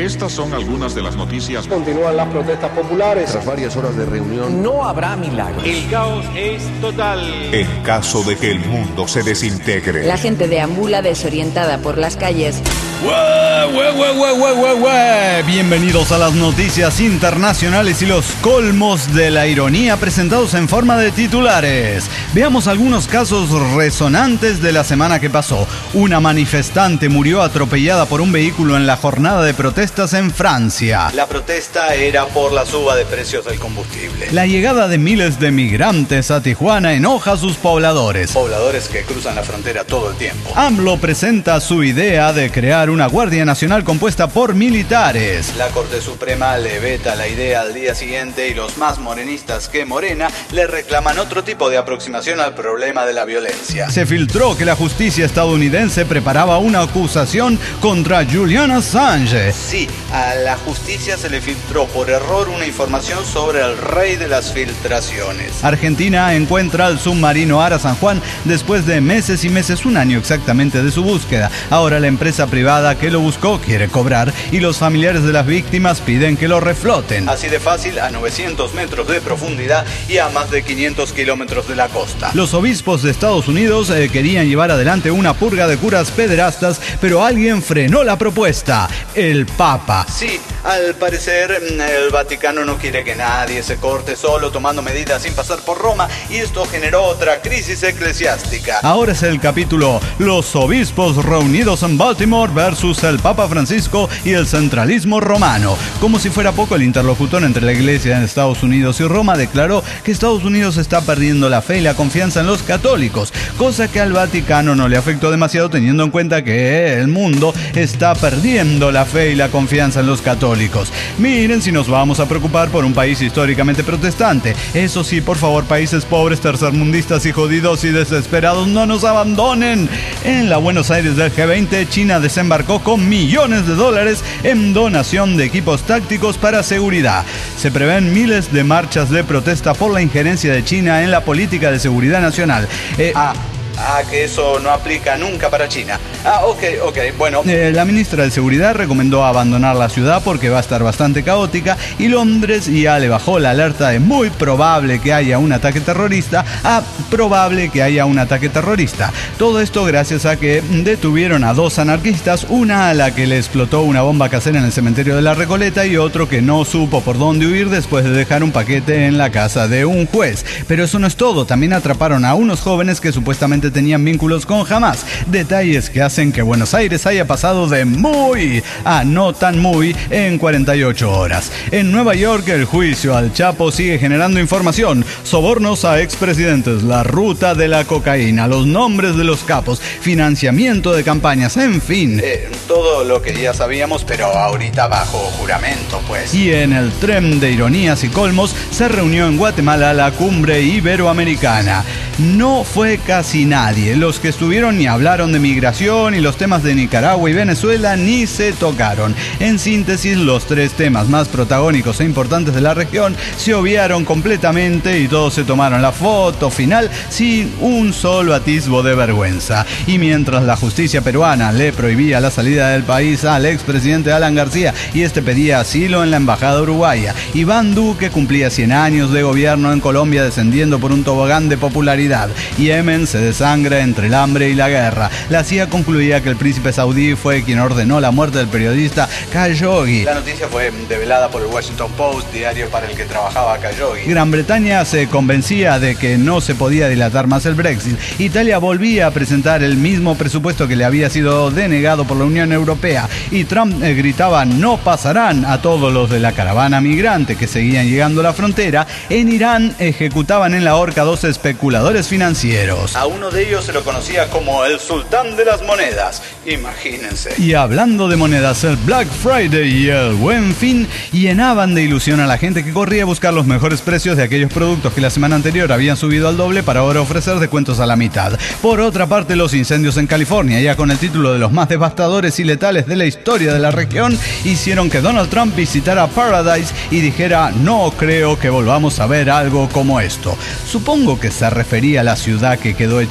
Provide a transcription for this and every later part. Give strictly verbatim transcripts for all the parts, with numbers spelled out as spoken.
Estas son algunas de las noticias. Continúan las protestas populares. Tras varias horas de reunión, no habrá milagros. El caos es total. En caso de que el mundo se desintegre. La gente deambula desorientada por las calles. ¡Ué, ué, ué, ué, ué, ué, ué! Bienvenidos a las noticias internacionales y los colmos de la ironía presentados en forma de titulares. Veamos algunos casos resonantes de la semana que pasó. Una manifestante murió atropellada por un vehículo en la jornada de protestas en Francia. La protesta era por la suba de precios del combustible. La llegada de miles de migrantes a Tijuana enoja a sus pobladores. Pobladores que cruzan la frontera todo el tiempo. AMLO presenta su idea de crear una Guardia Nacional compuesta por militares. La Corte Suprema le veta la idea al día siguiente y los más morenistas que Morena le reclaman otro tipo de aproximación al problema de la violencia. Se filtró que la justicia estadounidense preparaba una acusación contra Julian Assange. Sí, a la justicia se le filtró por error una información sobre el rey de las filtraciones. Argentina encuentra al submarino Ara San Juan después de meses y meses, un año exactamente de su búsqueda. Ahora la empresa privada que lo buscó quiere cobrar y los familiares de las víctimas piden que lo refloten. Así de fácil, a novecientos metros de profundidad y a más de quinientos kilómetros de la costa. Los obispos de Estados Unidos eh, querían llevar adelante una purga de curas pederastas, pero alguien frenó la propuesta: el Papa. Sí, al parecer el Vaticano no quiere que nadie se corte solo tomando medidas sin pasar por Roma, y esto generó otra crisis eclesiástica. Ahora es el capítulo Los obispos reunidos en Baltimore versus el Papa Francisco y el centralismo romano. Como si fuera poco, el interlocutor entre la Iglesia en Estados Unidos y Roma declaró que Estados Unidos está perdiendo la fe y la confianza en los católicos, cosa que al Vaticano no le afectó demasiado, teniendo en cuenta que el mundo está perdiendo la fe y la confianza en los católicos. Miren si nos vamos a preocupar por un país históricamente protestante. Eso sí, por favor, países pobres, tercermundistas y jodidos y desesperados, no nos abandonen. En la Buenos Aires del G veinte, China desembarcó con millones de dólares en donación de equipos tácticos para seguridad. Se prevén miles de marchas de protesta por la injerencia de China en la política de seguridad nacional. Eh, ah. Ah, que eso no aplica nunca para China. Ah, ok, ok, bueno. Eh, la ministra de Seguridad recomendó abandonar la ciudad porque va a estar bastante caótica, y Londres ya le bajó la alerta de muy probable que haya un ataque terrorista a probable que haya un ataque terrorista. Todo esto gracias a que detuvieron a dos anarquistas, una a la que le explotó una bomba casera en el cementerio de la Recoleta y otro que no supo por dónde huir después de dejar un paquete en la casa de un juez. Pero eso no es todo, también atraparon a unos jóvenes que supuestamente tenían vínculos con Hamas. Detalles que hacen que Buenos Aires haya pasado de muy a no tan muy en cuarenta y ocho horas. En Nueva York, el juicio al Chapo sigue generando información. Sobornos a expresidentes, la ruta de la cocaína, los nombres de los capos, financiamiento de campañas, en fin. Eh, todo lo que ya sabíamos, pero ahorita bajo juramento, pues. Y en el tren de ironías y colmos, se reunió en Guatemala la cumbre iberoamericana. No fue casi nadie. Los que estuvieron ni hablaron de migración, y los temas de Nicaragua y Venezuela ni se tocaron. En síntesis, los tres temas más protagónicos e importantes de la región se obviaron completamente y todos se tomaron la foto final sin un solo atisbo de vergüenza. Y mientras la justicia peruana le prohibía la salida del país al expresidente Alan García y este pedía asilo en la embajada uruguaya, Iván Duque cumplía cien años de gobierno en Colombia descendiendo por un tobogán de popularidad. Yemen se desangra entre el hambre y la guerra. La C I A concluía que el príncipe saudí fue quien ordenó la muerte del periodista Khashoggi. La noticia fue develada por el Washington Post, diario para el que trabajaba Khashoggi. Gran Bretaña se convencía de que no se podía dilatar más el Brexit. Italia volvía a presentar el mismo presupuesto que le había sido denegado por la Unión Europea, y Trump eh, gritaba "no pasarán" a todos los de la caravana migrante que seguían llegando a la frontera. En Irán ejecutaban en la horca dos especuladores financieros. A uno de ellos se lo conocía como el sultán de las monedas, imagínense. Y hablando de monedas, el Black Friday y el Buen Fin llenaban de ilusión a la gente que corría a buscar los mejores precios de aquellos productos que la semana anterior habían subido al doble para ahora ofrecer descuentos a la mitad. Por otra parte, los incendios en California, ya con el título de los más devastadores y letales de la historia de la región, hicieron que Donald Trump visitara Paradise y dijera: "No creo que volvamos a ver algo como esto". Supongo que se refería a la ciudad que quedó hecha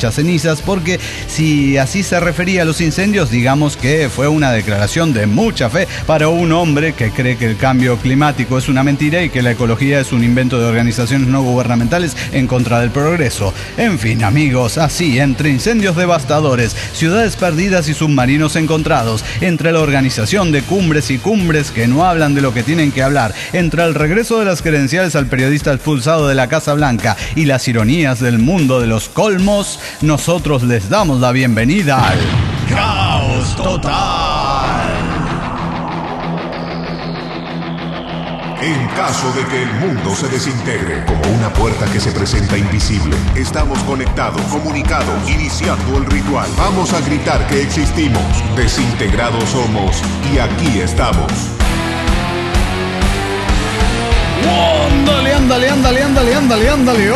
hechas cenizas, porque si así se refería a los incendios, digamos que fue una declaración de mucha fe para un hombre que cree que el cambio climático es una mentira y que la ecología es un invento de organizaciones no gubernamentales en contra del progreso. En fin, amigos, así, entre incendios devastadores, ciudades perdidas y submarinos encontrados, entre la organización de cumbres y cumbres que no hablan de lo que tienen que hablar, entre el regreso de las credenciales al periodista expulsado de la Casa Blanca y las ironías del mundo de los colmos, nosotros les damos la bienvenida al Caos Total. En caso de que el mundo se desintegre, como una puerta que se presenta invisible, estamos conectados, comunicados, iniciando el ritual. Vamos a gritar que existimos, desintegrados somos y aquí estamos. Ándale, ándale, ándale, ándale, ándale, ándale,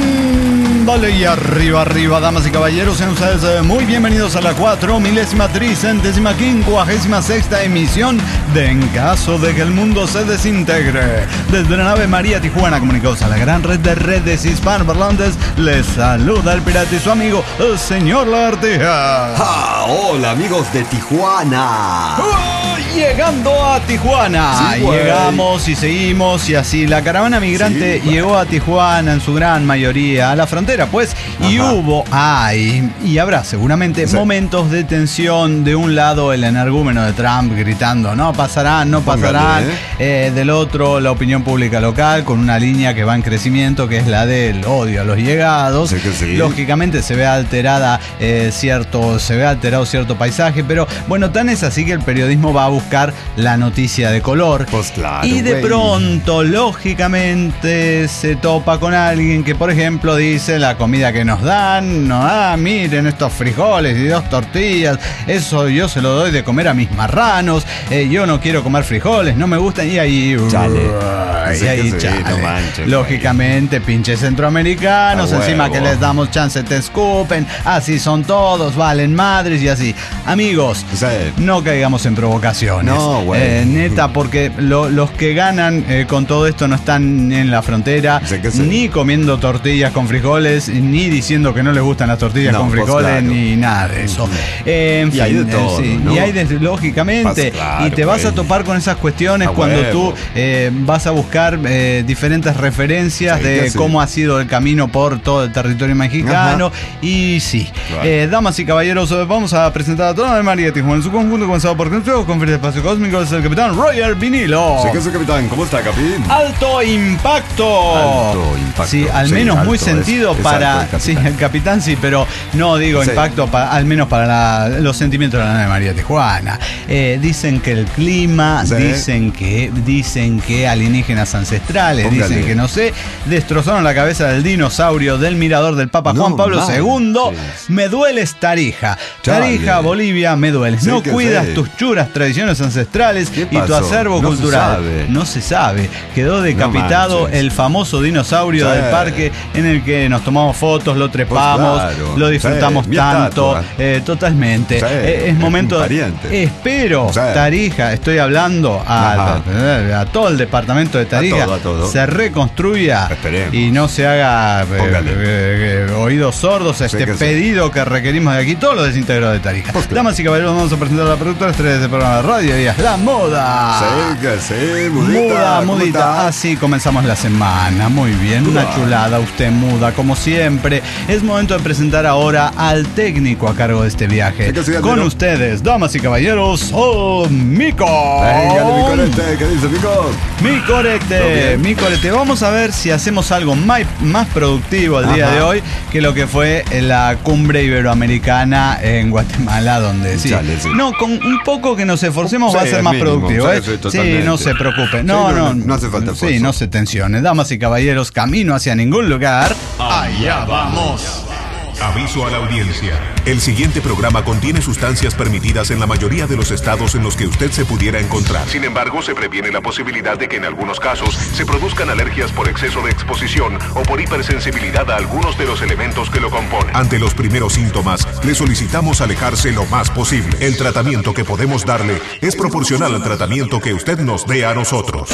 ándale. Y arriba, arriba, damas y caballeros, sean ustedes eh, muy bienvenidos a la cuatro milésima tricentésima quincuagésima sexta emisión de En Caso de que el Mundo se Desintegre. Desde la nave María Tijuana, comunicados a la gran red de redes hispanoparlantes, les saluda el pirata y su amigo, el señor Lagartija. Ah, hola amigos de Tijuana. Oh, llegando a Tijuana, Sí, llegamos y seguimos y así. La caravana migrante Sí, llegó a Tijuana en su gran mayoría, a la frontera pues, y Ajá. hubo, hay y habrá seguramente Sí. momentos de tensión. De un lado el energúmeno de Trump gritando no pasarán, no pasarán, Póngale, eh, del otro la opinión pública local con una línea que va en crecimiento, que es la del odio a los llegados. Sí que sí. Lógicamente se ve alterada eh, cierto, se ve alterado cierto paisaje, pero bueno, tan es así que el periodismo va a buscar la noticia de color. Pues claro, y de güey. pronto, lógicamente, se topa con alguien que, por ejemplo, dice la comida que nos dan, no, ah, miren estos frijoles y dos tortillas, eso yo se lo doy de comer a mis marranos, eh, yo no quiero comer frijoles, no me gustan, y ahí, Chale. y Sí ahí, que sí, chale. no manches, Lógicamente, pinches centroamericanos, A encima huevo. que les damos chance te escupen, así son todos, valen madres y así. Amigos, Sí. no caigamos en provocaciones. No, güey. Eh, neta, porque lo- los que ganan eh, con todo esto no están en la frontera, Sí que sí. ni comiendo tortillas con frijoles, ni diciendo que no les gustan las tortillas No, con pues frijoles, claro. ni nada de eso. Eh, en Y hay fin, de todo, eh, sí, ¿no? y hay de- lógicamente, Pues claro, y te vas a güey. topar con esas cuestiones A cuando huevo. tú eh, vas a buscar eh, diferentes referencias Sí, de que sí. cómo ha sido el camino por todo el territorio mexicano. Y sí, Claro. eh, damas y caballeros, eh, vamos a presentar a toda la María Tijuana en su conjunto, comenzado por nuestro conferencia de espacio cósmico, es el capitán Roger Vinilo. Sí que sí, capitán. ¿Cómo está, capín? Alto impacto. Alto impacto. Sí, al Sí, menos muy alto, sentido es- es para. alto el sí, capitán. el capitán sí, pero no digo Sí. impacto, pa- al menos para la- los sentimientos de la nave María Tijuana. Eh, dicen que el clima, Sí. dicen que dicen que alienígenas ancestrales, Póngale. dicen que no sé, destrozaron la cabeza del dinosaurio del mirador del Papa No Juan Pablo manches. segundo. Me dueles, Tarija. Chale. Tarija, Bolivia, me dueles. Sí no que cuidas sí. tus churas tradiciones ancestrales ¿Qué y tu pasó? acervo No se cultural. sabe. No se sabe. Quedó decapitado manches. el famoso dinosaurio Sí. del parque en el que nos tomamos fotos, lo trepamos, Pues claro. lo disfrutamos Sí, mi tanto. estatua. eh, totalmente. Sí, Eh, es es momento. un pariente. Espero, Sí. Tarija, estoy hablando a, Ajá. a todo el departamento de Tarija, todo, a todo. se reconstruya Esperemos. y no se haga eh, Póngale. eh, eh, oídos sordos a Sí este que sí. pedido que requerimos de aquí, todos los desintegrados de Tarija. Pues claro. Damas y caballeros, vamos a presentar a la productora estrella de este programa de radio, y es La Moda. Sí que sí, mudita. Muda, ¿cómo mudita. está? Así comenzamos la semana. Muy bien, una Muda. chulada. Usted muda, como siempre. Es momento de presentar ahora al técnico a cargo de este viaje. Sí que sí, Con Andino. ustedes, damas y caballeros, oh, Mico. Venga, mi corete, ¿qué dice, Mico? Mi Todo corete, bien. mi corete. Vamos a ver si hacemos algo más, más productivo el día Ajá. de hoy que lo que fue la cumbre iberoamericana en Guatemala, donde sí. Chale, sí. No, con un poco que nos esforcemos va a Sí, ser más mínimo, productivo. sí, ¿eh? sí, Sí, totalmente. no se preocupe. Sí, No, no, no, no, no hace falta Sí, esfuerzo. no se tensione. Damas y caballeros, camino hacia ningún lugar. Allá vamos. Aviso a la audiencia. El siguiente programa contiene sustancias permitidas en la mayoría de los estados en los que usted se pudiera encontrar. Sin embargo, se previene la posibilidad de que en algunos casos se produzcan alergias por exceso de exposición o por hipersensibilidad a algunos de los elementos que lo componen. Ante los primeros síntomas, le solicitamos alejarse lo más posible. El tratamiento que podemos darle es proporcional al tratamiento que usted nos dé a nosotros.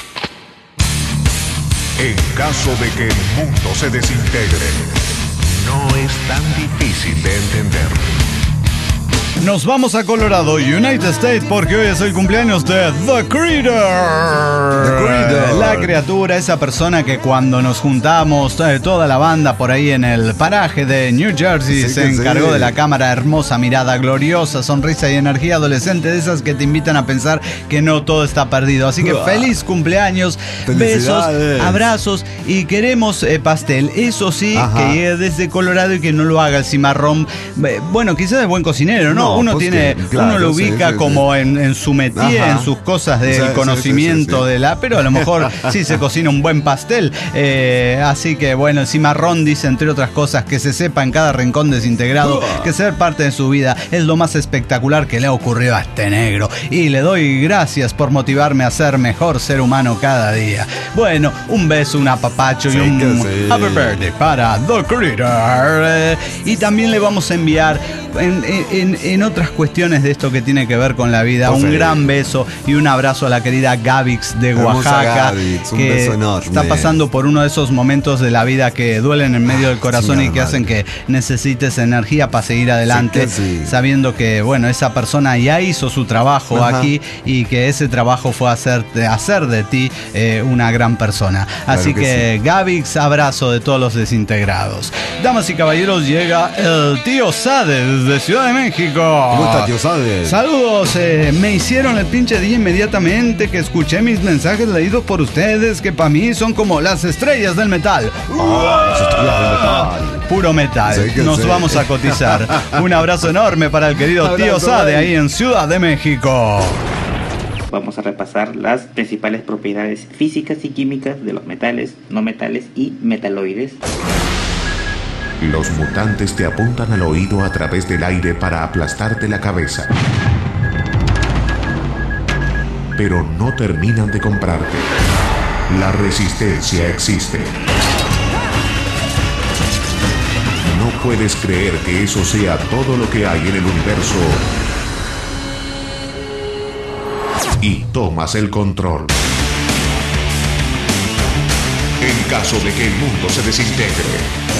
En caso de que el mundo se desintegre, no es tan difícil de entender. Nos vamos a Colorado, United States, porque hoy es el cumpleaños de The Creator. The Creator. La criatura, esa persona que cuando nos juntamos, eh, toda la banda por ahí en el paraje de New Jersey, Sí, se que encargó sí. de la cámara, hermosa mirada, gloriosa, sonrisa y energía adolescente, de esas que te invitan a pensar que no todo está perdido. Así que Uah. feliz cumpleaños, besos, Felicidades. abrazos y queremos eh, pastel. Eso sí, Ajá. que llegue desde Colorado y que no lo haga el cimarrón. Eh, Bueno, quizás es buen cocinero, ¿no? No, uno pues tiene, que, claro, uno lo sí, ubica sí, como En, en su métier, Ajá. en sus cosas del Sí, sí, conocimiento sí, sí, sí. de la, pero a lo mejor sí se cocina un buen pastel. Eh, así que bueno, el cimarrón dice, entre otras cosas, que se sepa en cada rincón desintegrado Uah. que ser parte de su vida es lo más espectacular que le ha ocurrido a este negro. Y le doy gracias por motivarme a ser mejor ser humano cada día. Bueno, un beso, un apapacho Sí, y un que sí. happy birthday para The Creator. Eh, y también le vamos a enviar en, en, en otras cuestiones de esto que tiene que ver con la vida, Pues un sí. gran beso y un abrazo a la querida Gavix de Hermosa Oaxaca, Gavix, un que beso enorme. está pasando por uno de esos momentos de la vida que duelen en medio del corazón chingada y que madre. hacen que necesites energía para seguir adelante, Sí, que sí. sabiendo que bueno, esa persona ya hizo su trabajo Ajá. aquí y que ese trabajo fue hacer, hacer de ti eh, una gran persona. Así que que, Gavix, abrazo de todos los desintegrados. Damas y caballeros, llega el tío Sade desde Ciudad de México. ¿Cómo está, tío Sade? Saludos, eh, me hicieron el pinche día inmediatamente que escuché mis mensajes leídos por ustedes, que para mí son como las estrellas del metal. Puro metal. Sí, que Nos sí. vamos a cotizar. Un abrazo enorme para el querido tío Abrazo, Sade güey. ahí en Ciudad de México. Vamos a repasar las principales propiedades físicas y químicas de los metales, no metales y metaloides. Los mutantes te apuntan al oído a través del aire para aplastarte la cabeza. Pero no terminan de comprarte. La resistencia existe. No puedes creer que eso sea todo lo que hay en el universo. Y tomas el control. En caso de que el mundo se desintegre.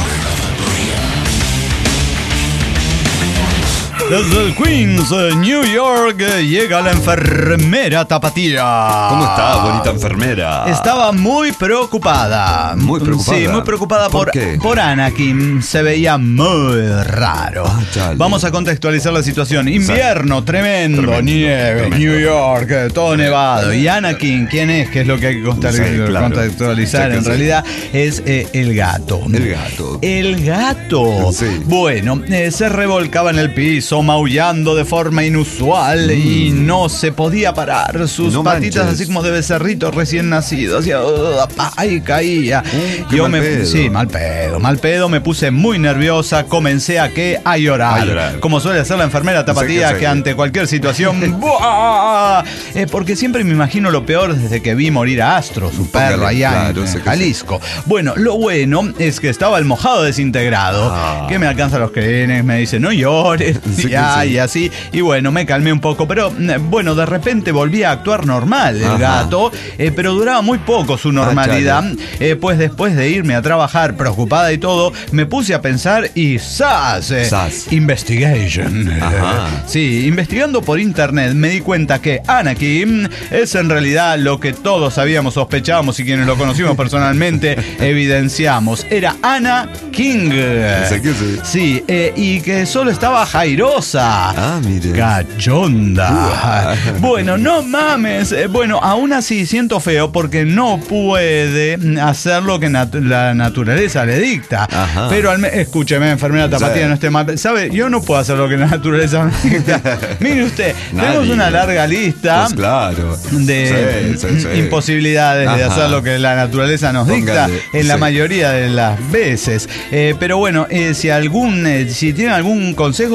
Desde el Queens, eh, New York, eh, llega la enfermera tapatía. ¿Cómo está, bonita enfermera? Estaba muy preocupada. Muy preocupada. Sí, muy preocupada ¿Por por, qué? por Anakin. Se veía muy raro. Ah, chale. Vamos a contextualizar la situación. Invierno tremendo, Tremendo, nieve, tremendo. New York, eh, todo nevado. Y Anakin, ¿quién es? ¿Qué es lo que hay que contar- Sí, claro. contextualizar? Sí, que en sí. realidad es eh, el gato. El gato. El gato. Sí. Bueno, eh, se revolcaba en el piso, maullando de forma inusual y no se podía parar. Sus No patitas manches. así como de becerrito recién nacido. Hacía, uh, pa, y caía. qué Yo mal me, pedo. sí, mal pedo, mal pedo. Me puse muy nerviosa. Comencé a qué, a llorar. A llorar. Como suele hacer la enfermera tapatía, Sí, que que sí. ante cualquier situación, ¡buah! Eh, porque siempre me imagino lo peor desde que vi morir a Astro, su Póngale, perro allá claro, en sé que Jalisco. Bueno, lo bueno es que estaba el mojado desintegrado, Ah. que me alcanza los crenes, me dice no llores, Sí que ya, sí. y así. Y bueno, me calmé un poco, pero mm, bueno, de repente volví a actuar normal el Ajá. gato, eh, pero duraba muy poco su normalidad, chale. eh, pues después de irme a trabajar preocupada y todo, me puse a pensar y ¡zas! Eh, Zas. Investigation. Ajá. Sí, investigando por internet me di cuenta que Anakin es en realidad lo que todos sabíamos, sospechábamos y quienes lo conocimos personalmente evidenciamos. Era Ana King. Sé que sí. Sí, eh, y que solo estaba jairosa. Ah, mire. Cachonda. Uah. Bueno, no mames. Eh, Bueno, aún así siento feo porque no puede hacer lo que nat- la naturaleza le dicta. Ajá. Pero al me- escúcheme, enfermera tapatía, Sí. no esté mal. ¿Sabe? Yo no puedo hacer lo que la naturaleza me dicta. Mire usted, tenemos Nadie. una larga lista Pues claro. de Sí, sí, sí. imposibilidades de Ajá. hacer lo que la naturaleza nos dicta Póngale, en la sí. mayoría de las veces. Eh, pero bueno, eh, si algún, eh, si tienen algún consejo, le agradecería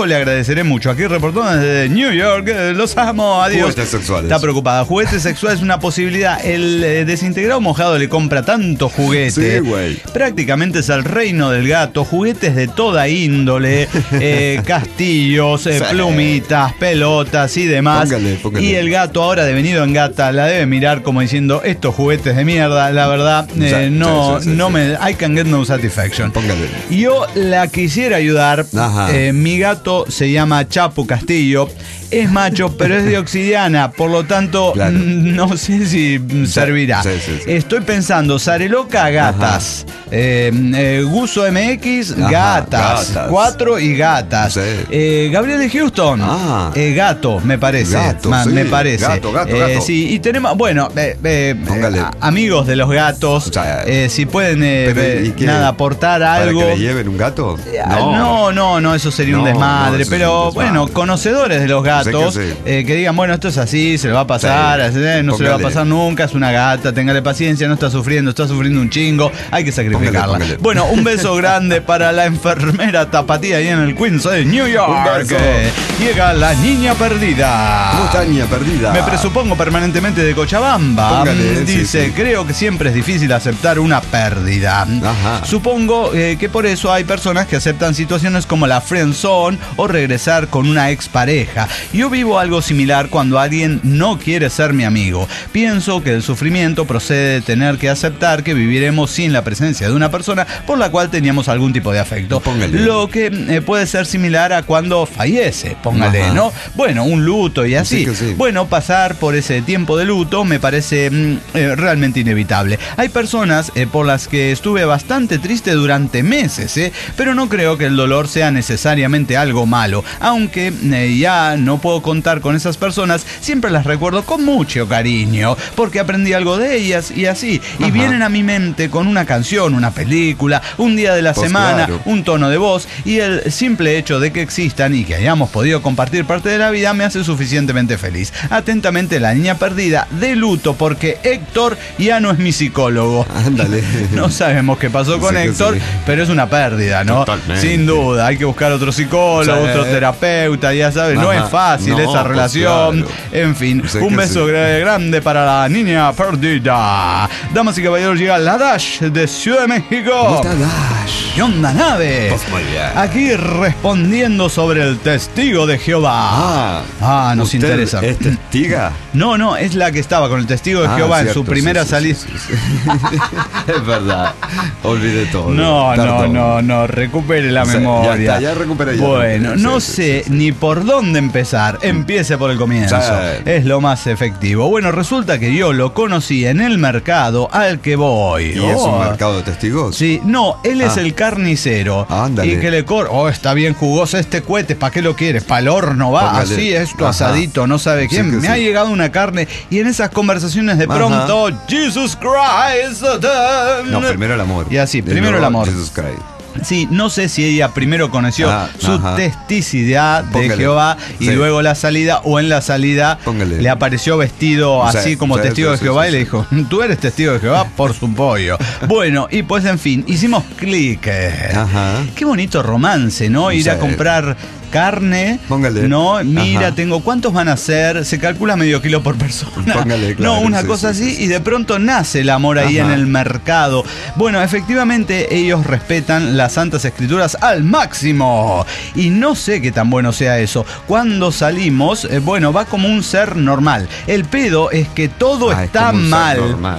agradeceré mucho. Aquí reportando desde New York. Eh, los amo. Adiós. Juguetes sexuales. Está preocupada. Juguetes sexuales es una posibilidad. El eh, desintegrado mojado le compra tanto juguete. Sí, güey. Prácticamente es el reino del gato. Juguetes de toda índole. eh, castillos, eh, Sí. plumitas, pelotas y demás. Póngale, póngale. Y el gato ahora devenido en gata la debe mirar como diciendo, estos juguetes de mierda, la verdad, eh, Sí, no, sí, sí, sí, no sí. me... I can get no satisfaction. Póngale. Yo la quisiera ayudar. Ajá. Eh, mi gato se llama Chapu Castillo. Es macho, pero es de Oxidiana. Por lo tanto, Claro. mm, no sé si mm, servirá. sí, sí, sí. Estoy pensando, Zareloca, gatas. Eh, eh, Guso M X, Ajá, gatas. gatas. Cuatro y gatas. Sí. Eh, Gabriel de Houston. Ah. Eh, gato, me parece. Gato, Ma- sí. Me parece. Gato, gato, Eh, gato. Sí, y tenemos, bueno, eh, eh, Póngale. eh, amigos de los gatos. O sea, eh, si pueden, eh, Pero, ¿y eh, qué? nada, aportar algo. ¿Para que le lleven un gato? Ah, No, no, no, eso sería un No, desmadre. no, eso pero es un desmadre. bueno, conocedores de los gatos, Sé que sí. eh, que digan, bueno, esto es así, se le va a pasar, Sí, eh, no se le va a póngale. pasar nunca, es una gata, téngale paciencia, no está sufriendo, está sufriendo un chingo, hay que sacrificarla. Póngale, póngale. Bueno, un beso grande para la enfermera Tapatía ahí en el Queens de New York. Un beso. Eh, Llega la niña perdida. ¿Cómo está, niña perdida? Me presupongo permanentemente de Cochabamba. Póngale, Mm, sí, Dice, sí. creo que siempre es difícil aceptar una pérdida. Ajá. Supongo eh, que por eso hay personas que aceptan situaciones como la friendzone o regresar con una expareja. Yo vivo algo similar cuando alguien no quiere ser mi amigo. Pienso que el sufrimiento procede de tener que aceptar que viviremos sin la presencia de una persona por la cual teníamos algún tipo de afecto. Póngale. Lo que eh, puede ser similar a cuando fallece, póngale, Ajá. ¿no? Bueno, un luto y así. Sí que sí. Bueno, pasar por ese tiempo de luto me parece mm, eh, realmente inevitable. Hay personas eh, por las que estuve bastante triste durante meses, ¿eh? Pero no creo que el dolor sea necesariamente algo malo. Aunque eh, ya no puedo contar con esas personas, siempre las recuerdo con mucho cariño, porque aprendí algo de ellas y así. Y Ajá. vienen a mi mente con una canción, una película, un día de la Pues semana, claro. un tono de voz, y el simple hecho de que existan y que hayamos podido compartir parte de la vida me hace suficientemente feliz. Atentamente, la niña perdida, de luto porque Héctor ya no es mi psicólogo. Ándale. No sabemos qué pasó con Sí que Héctor, sí. pero es una pérdida, ¿no? Totalmente. Sin duda, hay que buscar otro psicólogo, Sí. otro terapeuta, ya sabes, no Ajá. es fácil No, esa pues relación. claro. En fin, Sé un que beso sí. gra- grande para la niña perdida. Damas y caballeros, llega la Dash de Ciudad de México. ¿Cómo está Dash? ¿Qué onda, nave? Pues muy bien. Aquí respondiendo sobre el testigo de Jehová. Ah, Ah, nos ¿usted interesa. ¿Es testiga? No, no, es la que estaba con el testigo de Ah, Jehová en cierto, su primera sí, sí, salida. sí, sí, sí. Es verdad. Olvidé todo. No, no, Perdón. no, no, recupere la Sí, ya memoria. está, ya recuperé, ya Bueno, recuperé, no sí, sí, sé sí, sí. ni por dónde empezar. Empiece por el comienzo. Sí. Es lo más efectivo. Bueno, resulta que yo lo conocí en el mercado al que voy. ¿Y es un Oh. mercado de testigos? Sí, no, él es Ah. el carnicero. Ándale. Y que le cor... Oh, está bien jugoso este cohete, ¿para qué lo quieres? ¿Para el horno va? Póngale. Así, esto Ajá. asadito, no sabe Sí quién. que Me sí. ha llegado una carne y en esas conversaciones de Ajá. pronto, Jesus Christ. No, primero el amor. Y así, Y primero el luego amor. Jesus Christ. Sí, no sé si ella primero conoció Ah, su ajá. testicidad de Póngale. Jehová y Sí. luego la salida, o en la salida Póngale. le apareció vestido Sí, así como sí, testigo sí, de sí, Jehová sí, y le sí. dijo, tú eres testigo de Jehová por su pollo. Bueno, y pues en fin, hicimos clic. Ajá. Qué bonito romance, ¿no? Ir a Sí. comprar carne. Póngale. No, mira, Ajá. tengo, ¿cuántos van a ser? Se calcula medio kilo por persona. Póngale, claro, no, una sí, cosa sí, así, sí, sí. y de pronto nace el amor ahí Ajá. en el mercado. Bueno, efectivamente ellos respetan las Santas Escrituras al máximo. Y no sé qué tan bueno sea eso. Cuando salimos, eh, bueno, va como un ser normal. El pedo es que todo Ah, es está como un ser mal. normal.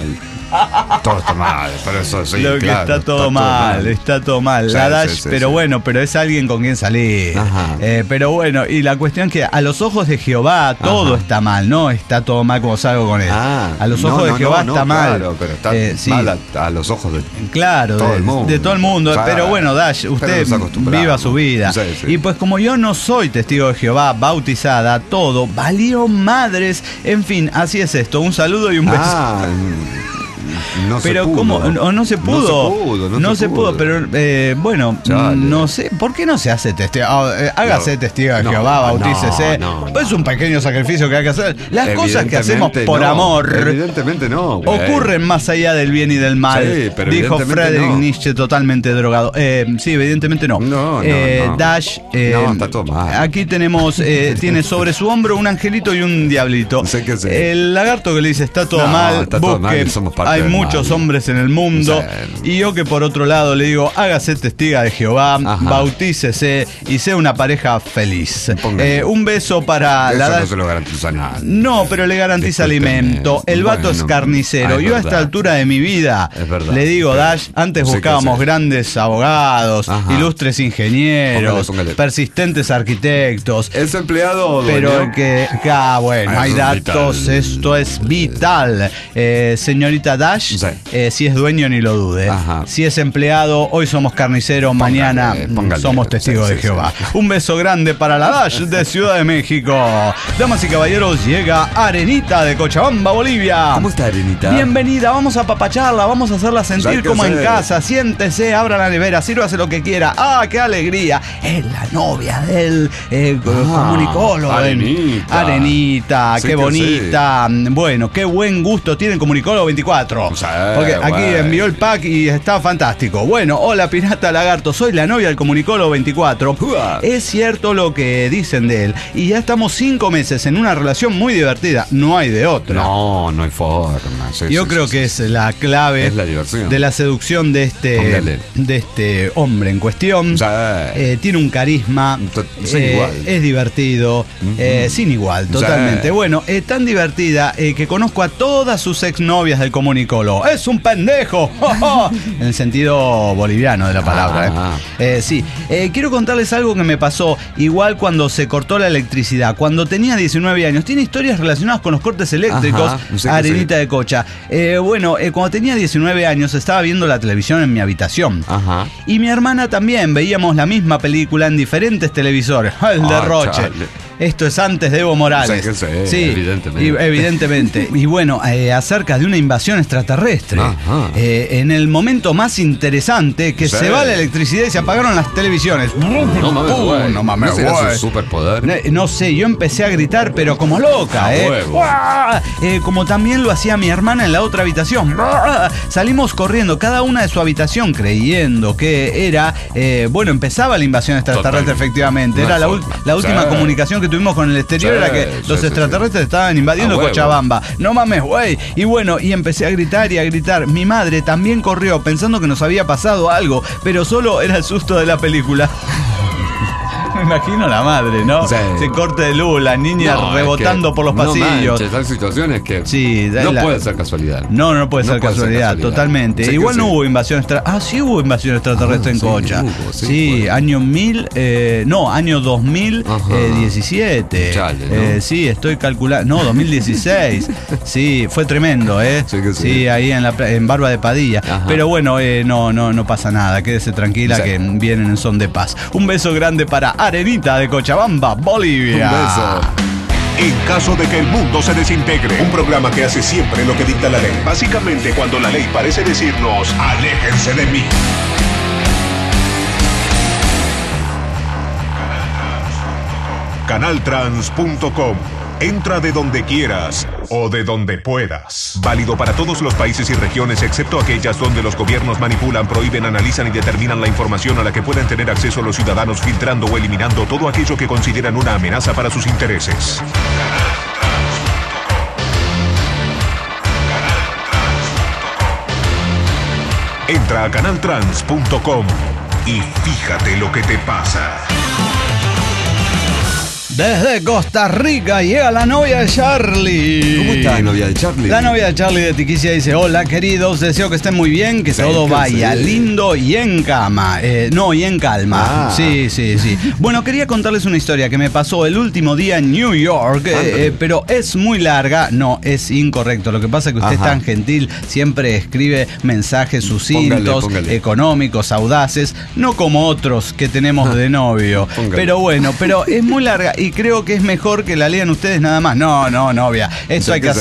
Todo está mal, pero eso sí, Lo que claro, está todo mal, mal. está todo mal. Sí, la sí, Dash, sí, pero sí. bueno, pero es alguien con quien salir. Ajá. Eh, pero bueno, y la cuestión que a los ojos de Jehová todo Ajá. está mal, ¿no? Está todo mal como salgo con él. Ah, a los no, ojos no, de Jehová no, está no, mal. Claro, pero está Eh, sí. mal a, a los ojos de. Claro, todo de, el mundo. de todo el mundo. Claro. Pero bueno, Dash, Pero usted nos acostumbramos. viva su vida. Sí, sí. Y pues como yo no soy testigo de Jehová, bautizada, todo, valió madres. En fin, así es esto. Un saludo y un beso. Ah, mm, No se pero pudo. ¿cómo? O no se pudo. No se pudo, no no se se pudo, pudo. pero eh, bueno, Chale. no sé. ¿Por qué no se hace testigo? Ah, eh, hágase No. testigo de No, Jehová, bautícese. no, no, Pues es un pequeño sacrificio que hay que hacer. Las cosas que hacemos Evidentemente por no, amor Evidentemente no. güey. ocurren más allá del bien y del mal, Sí, pero dijo evidentemente Friedrich no. Nietzsche, totalmente drogado. Eh, sí, evidentemente no. No, no, Eh, no. Dash, eh, No, está todo mal. aquí tenemos, eh, tiene sobre su hombro un angelito y un diablito. Sé que sé. El lagarto que le dice está todo No, mal, está todo busque, mal, somos parte hay del muchos mal. hombres en el mundo. Sí. Y yo que por otro lado le digo, hágase testiga de Jehová, Ajá. bautícese y sea una pareja feliz. Póngale. Eh, un beso para Eso la no Dash. se lo garantiza nada. No, pero le garantiza Discúlpeme. alimento. El vato Bueno. es carnicero. Ah, es Yo a verdad. esta altura de mi vida Es verdad. le digo, Pero- Dash, antes Sí que buscábamos sí. grandes abogados, Ajá. ilustres ingenieros, Póngale, póngale. persistentes arquitectos. ¿Es empleado o Pero dueño? que, que, ah, bueno, Ah, hay eso es datos, vital. esto es vital. Eh, señorita Dash, Sí. eh, si es dueño ni lo dude. Ajá. Si es empleado, hoy somos carniceros, mañana mm, póngale. somos testigos Sí, de sí, Jehová. sí. Un beso grande para la Dash de Ciudad de México. Damas y caballeros, llega Arenita de Cochabamba, Bolivia. ¿Cómo está, Arenita? Bienvenida, vamos a apapacharla, vamos a hacerla sentir ¿Sabe qué como en hacer? casa. Siéntese, abra la nevera, sírvase lo que quiera. ¡Ah, qué alegría! Es la novia del eh, comunicólogo. Arenita. Arenita, Sí qué que bonita. Bueno, qué buen gusto tiene el comunicólogo veinticuatro. Sí, Porque aquí güey. envió el pack y está fantástico. Bueno, hola Pirata Lagarto, soy la novia del comunicólogo veinticuatro. Uah. Es cierto lo que dicen de él. Y ya estamos cinco meses en una relación muy divertida. No hay de otra. No, no hay forma. Sí, Yo sí, creo sí, que sí. es la clave Es la diversión. de la seducción de este, Póngale. de este hombre en cuestión. Sí. Eh, tiene un carisma, To- sin eh, igual. es divertido, eh, sin igual, totalmente. Sí. Bueno, es tan divertida eh, que conozco a todas sus exnovias del comunicólogo. ¡Es un pendejo! En el sentido boliviano de la palabra. Ah. Eh. Eh, sí, Eh, quiero contarles algo que me pasó igual cuando se cortó la electricidad. Cuando tenía diecinueve años, tiene historias relacionadas con los cortes eléctricos. Ajá, sí que Arenita sí. de Cocha. Eh, bueno, eh, cuando tenía diecinueve años estaba viendo la televisión en mi habitación. Ajá. Y mi hermana también, veíamos la misma película en diferentes televisores. El Ah, derroche. chale. Esto es antes de Evo Morales. Sí, que sí, evidentemente. y- evidentemente. Y bueno, eh, acerca de una invasión extraterrestre. Ajá. Eh, en el momento más interesante, que Sí. se va la electricidad y se apagaron las televisiones. No mames, Uh, güey. no mames, será güey. su superpoder? Eh, No sé, yo empecé a gritar, pero como loca, A ¿eh? huevo. ¡Guau! Eh, Como también lo hacía mi hermana en la otra habitación. ¡Guau! Salimos corriendo, cada una de su habitación, creyendo que era. eh, bueno, empezaba la invasión extraterrestre, Totalmente. efectivamente. No Era hay la, ul- forma. la última Sí. comunicación que tuvimos con el exterior, Sí, era que sí, los sí, extraterrestres estaban invadiendo A huevo. Cochabamba. No mames, güey. Y bueno, y empecé a gritar y a gritar. Mi madre también corrió pensando que nos había pasado algo, pero solo era el susto de la película. Me imagino la madre, ¿no? Sí. Se corte de luz, la niña No, es rebotando que- por los no pasillos. manches, hay situaciones que Sí, no la- puede ser casualidad. No, no puede No ser puede ser casualidad, casualidad. totalmente. Sí que Igual no sí. hubo invasión extraterrestre. Ah, sí hubo invasión extraterrestre Ah, en sí, Cocha. hubo, sí, sí, fue. año mil, eh, no, año dos mil diecisiete. Chale, ¿no? Eh, sí, estoy calculando. No, dos mil dieciséis. Sí, fue tremendo, ¿eh? Sí que sí. ahí en, la, pla- en Barba de Padilla. Ajá. Pero bueno, eh, no, no, no pasa nada. Quédese tranquila Sí. que vienen en son de paz. Un beso grande para Arenita de Cochabamba, Bolivia. Un beso. En caso de que el mundo se desintegre, un programa que hace siempre lo que dicta la ley. Básicamente, cuando la ley parece decirnos, aléjense de mí. Canaltrans punto com. Entra de donde quieras o de donde puedas. Válido para todos los países y regiones, excepto aquellas donde los gobiernos manipulan, prohíben, analizan y determinan la información a la que pueden tener acceso los ciudadanos, filtrando o eliminando todo aquello que consideran una amenaza para sus intereses. Entra a canaltrans punto com y fíjate lo que te pasa. Desde Costa Rica llega la novia de Charlie. ¿Cómo está, novia de Charlie? La novia de Charlie de Tiquicia dice: hola queridos, deseo que estén muy bien, que Sí, todo que vaya sí. lindo y en cama. Eh, no, y en calma. Ah. Sí, sí, sí. Bueno, quería contarles una historia que me pasó el último día en New York, eh, Ándale. eh, pero es muy larga. No, es incorrecto. Lo que pasa es que usted es Ajá. tan gentil, siempre escribe mensajes sucintos, Póngale, póngale. económicos, audaces, no como otros que tenemos de novio. Póngale. Pero bueno, pero es muy larga y creo que es mejor que la lean ustedes nada más. No, no, novia. Esto Sí hay que que sí.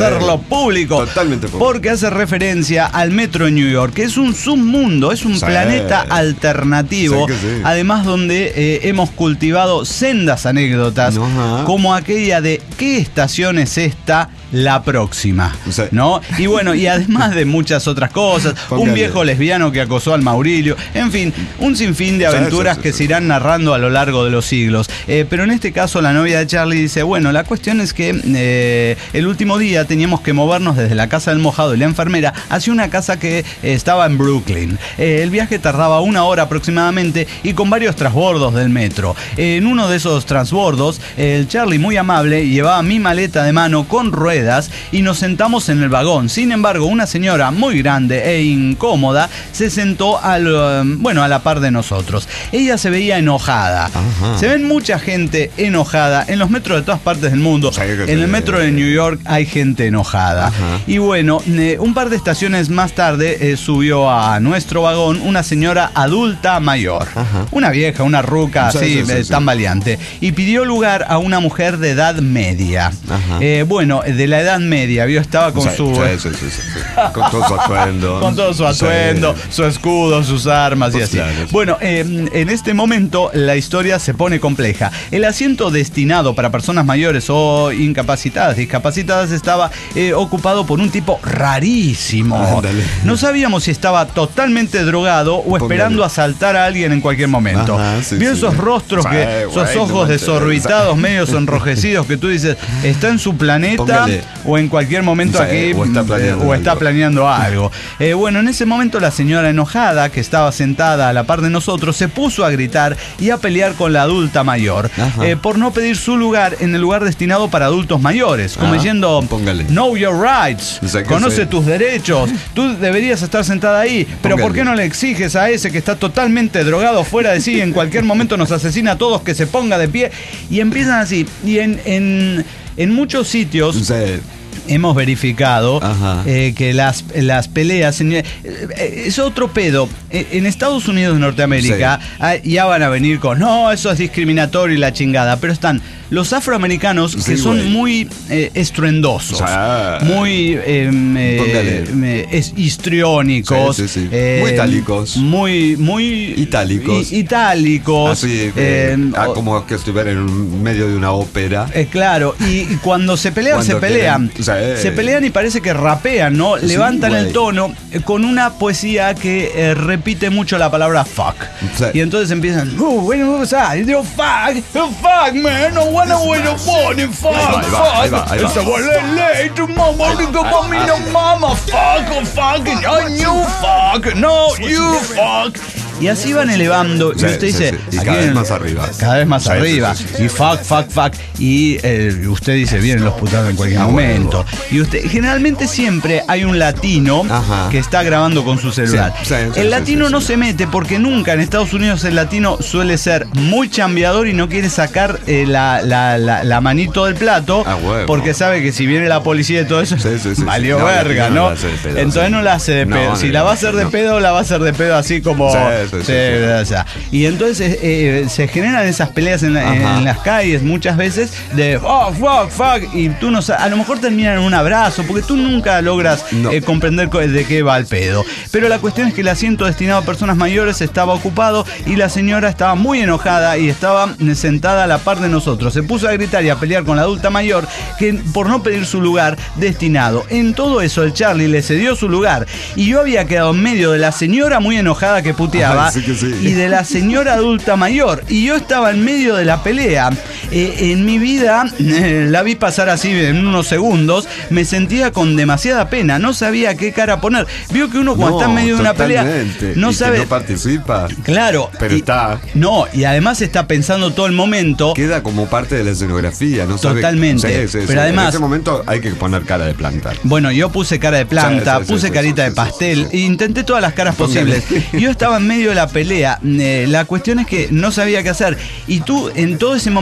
hacerlo público. Totalmente público. Porque hace referencia al metro de New York, que es un submundo, es un Sí. planeta alternativo. Sí que sí. Además, donde eh, hemos cultivado sendas anécdotas, Ajá. como aquella de ¿qué estación es esta? La próxima, Sí. ¿no? Y bueno, y además de muchas otras cosas, Póngale. un viejo lesbiano que acosó al Maurilio, en fin, un sinfín de Sí, aventuras sí, sí, que sí. se irán narrando a lo largo de los siglos. Eh, pero en este caso la novia de Charlie dice, bueno, la cuestión es que eh, el último día teníamos que movernos desde la casa del mojado y la enfermera hacia una casa que eh, estaba en Brooklyn. Eh, el viaje tardaba una hora aproximadamente y con varios transbordos del metro. Eh, en uno de esos transbordos, el Charlie, muy amable, llevaba mi maleta de mano con ruedas y nos sentamos en el vagón. Sin embargo, una señora muy grande e incómoda se sentó al, um, bueno, a la par de nosotros. Ella se veía enojada. Ajá. Se ven mucha gente enojada en los metros de todas partes del mundo. Sí, que En sí. el metro de New York hay gente enojada. Ajá. Y bueno, eh, un par de estaciones más tarde eh, subió a nuestro vagón una señora adulta mayor. Ajá. Una vieja, una ruca Sí, así, sí, sí, eh, sí. tan valiente. Y pidió lugar a una mujer de edad media. Ajá. Eh, bueno, de la edad media, vio, estaba con Sí, su... sí, sí, sí, sí, sí. Con todo su atuendo. Con todo su atuendo, Sí. su escudo, sus armas y Pues así. claro. Bueno, eh, en este momento la historia se pone compleja. El asiento destinado para personas mayores o incapacitadas, discapacitadas, estaba eh, ocupado por un tipo rarísimo. Ándale. No sabíamos si estaba totalmente drogado o esperando Póngale. asaltar a alguien en cualquier momento. Ajá, sí, Vio sí. esos rostros, Sí, que, esos güey, no ojos manches. desorbitados, medios enrojecidos, que tú dices, ¿está en su planeta Póngale. o en cualquier momento Sí, aquí o está planeando o está algo. planeando algo? Eh, bueno, en ese momento la señora enojada, que estaba sentada a la par de nosotros, se puso a gritar y a pelear con la adulta mayor Ajá. eh, por no pedir su lugar en el lugar destinado para adultos mayores, como Ah, diciendo, póngale. know your rights, O sea que conoce sí. tus derechos, tú deberías estar sentada ahí, pero ¿por Póngale. qué no le exiges a ese que está totalmente drogado fuera de sí y en cualquier momento nos asesina a todos, que se ponga de pie? Y empiezan así, y en, en, en muchos sitios... Sí. Hemos verificado Ajá. eh, que las, las peleas... En, eh, es otro pedo. Eh, En Estados Unidos de Norteamérica ah, ya van a venir con, no, eso es discriminatorio y la chingada. Pero están los afroamericanos Sí, que son güey. muy eh, estruendosos, Ah. muy eh, eh, Póngale. eh, es- histriónicos. Sí, sí, sí. eh, Muy itálicos. Muy, muy... Itálicos. i- itálicos. Así, eh, eh, ah, o- como que estuviera en un- medio de una ópera. Eh, claro, y y cuando se pelean, Cuando se pelean. quieren, o sea, eh. Se pelean y parece que rapean, ¿no? Sí, Levantan el güey. tono eh, con una poesía que eh, repite mucho la palabra fuck. Sí. Y entonces empiezan, oh, bueno, what's that? You fuck, you fuck, man, no wanna win a money, fuck, Ahí va, ahí va, fuck. ahí va. It's a one late, mama, digo, mami, no mama, fuck, oh, fuck, no, you fuck, no, you fuck. Y así van elevando. Sí, y usted sí, dice, sí. Y aquí cada vez vienen- más arriba. Cada vez más Sí, sí, arriba. sí, sí, sí. Y fuck, fuck, fuck. Y eh, usted dice, vienen los putados en cualquier Ah, momento. bueno. Y usted, generalmente siempre hay un latino Ajá. que está grabando con su celular. Sí, sí, sí, el sí, latino sí, no sí. se mete porque nunca en Estados Unidos el latino suele ser muy chambeador y no quiere sacar eh, la, la, la, la manito del plato Ah, huevo. porque sabe que si viene la policía y todo eso, Sí, sí, sí, valió sí. No, verga, latino no ¿no? la hace de pedo, Entonces sí. no la hace de No, pedo. no, si no, la va a no, hacer de no. pedo, la va a hacer de pedo así como... Sí, sí, sí, Sí, sí. o sea, y entonces eh, se generan esas peleas en, la- en Ajá. las calles muchas veces de oh, fuck, fuck, y tú no sabes, a lo mejor terminan en un abrazo, porque tú nunca logras No. eh, comprender co- de qué va el pedo. Pero la cuestión es que el asiento destinado a personas mayores estaba ocupado y la señora estaba muy enojada y estaba eh, sentada a la par de nosotros. Se puso a gritar y a pelear con la adulta mayor que por no pedir su lugar destinado. En todo eso el Charlie le cedió su lugar y yo había quedado en medio de la señora muy enojada que puteaba Ay, sí que sí. y de la señora adulta mayor, y yo estaba en medio de la pelea. Eh, en mi vida eh, la vi pasar así en unos segundos, me sentía con demasiada pena, no sabía qué cara poner. Vio que uno cuando No, está en medio de una pelea totalmente. no Y que sabe. no participa. Claro, Pero y- está. No, y además está pensando todo el momento. Queda como parte de la escenografía, ¿no? Sabe- Totalmente. Sí, sí, Pero sí. además- En ese momento hay que poner cara de planta. Bueno, yo puse cara de planta, Sí, sí, puse sí, carita sí, de sí, pastel, sí, sí. e intenté todas las caras Póngale. posibles. Yo estaba en medio de la pelea. Eh, la cuestión es que no sabía qué hacer. Y tú, en todo ese momento, lo que